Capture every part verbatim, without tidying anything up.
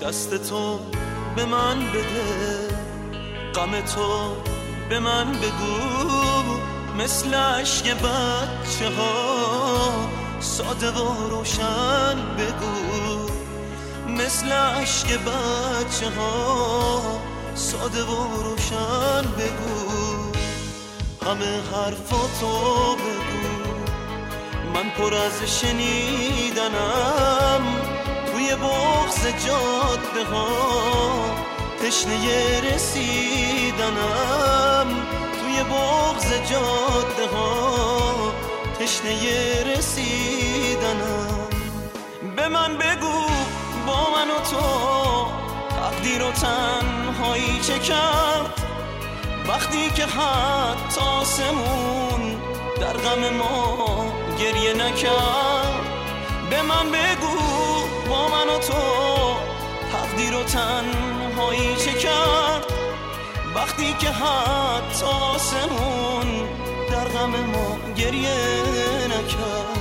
دست تو به من بده، غم تو به من بگو، مثل عشق بچه ها ساده و روشن بگو، مثل عشق بچه ها ساده و روشن بگو، همه حرفاتو بگو، من پر از شنیدنم، توی بغض جاده ها تشنه رسیدنم، توی بغض جاده ها تشنه رسیدنم. به من بگو با من و تو تقدیر و تنهایی چه کرد، وقتی که حتی آسمون در غم ما گریه نکرد. به من بگو با من و تو تقدیر و تنهایی چه کرد، وقتی که حتی آسمون در غم ما گریه نکرد.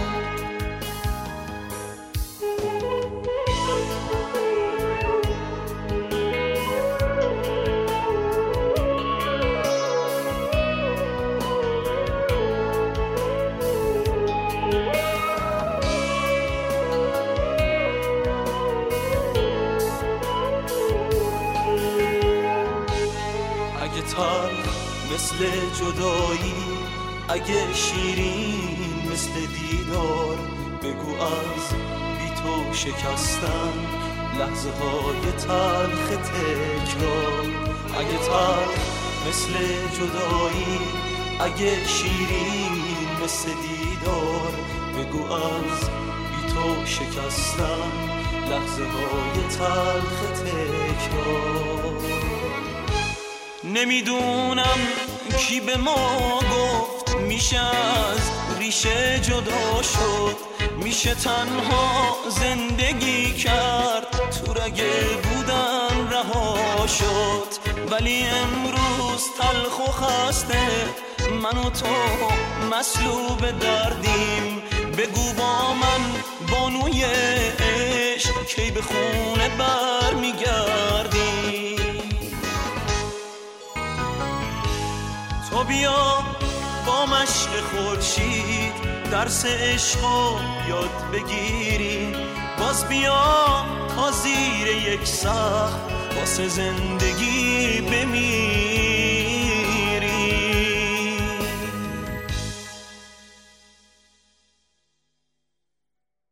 تلخ مثل جدایی، اگه شیرین مثل دیدار، بگو از بی تو شکستن لحظه های تلخ تکرار. اگه تلخ مثل جدایی، اگه شیرین مثل دیدار، بگو از بی تو شکستن لحظه های تلخ تکرار. نمیدونم کی به ما گفت میشه از ریشه جدا شد، میشه تنها زندگی کرد، تو رگه بودن رها شد. ولی امروز تلخ و خسته من و تو مسلوب دردیم، بگو با من بانوی عشق کی به خونه بر میگردیم. تو بیا با مشق خورشید درس عشقو یاد بگیری، باز بیا تا زیر یک سقف واسه زندگی بمیری.